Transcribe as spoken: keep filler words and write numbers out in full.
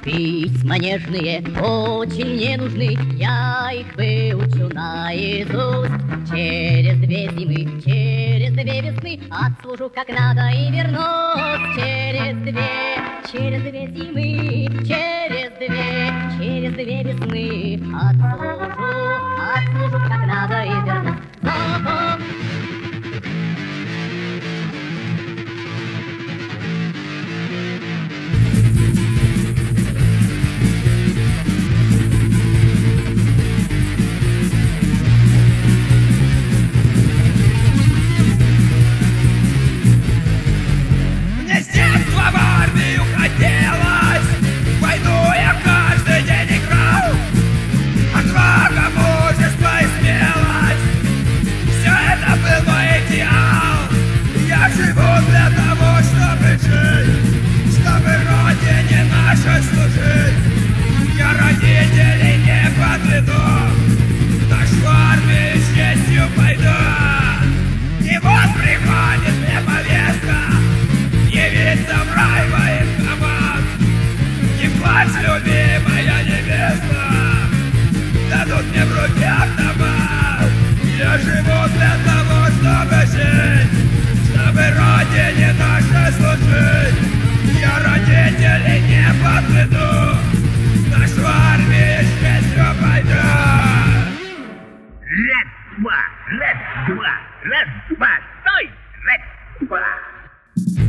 Письма нежные очень не нужны, я их выучу наизусть. Через две зимы, через две весны отслужу как надо и вернусь. Через две, через две зимы, через две, через две весны отслужу, отслужу как надо и вернусь. Запомни. Служить. Я родителей не подведу, в нашу армию с честью пойду. И вот приходит мне повестка явиться в рай военкомат. Не плачь, любимая невеста, дадут мне в руки автомат. Я живу для того, чтобы жить, чтобы родине нашей служить. Я родителей не подведу, в нашу армию с честью пойду. Раз, два, раз, два, раз, два, стой! Раз, два.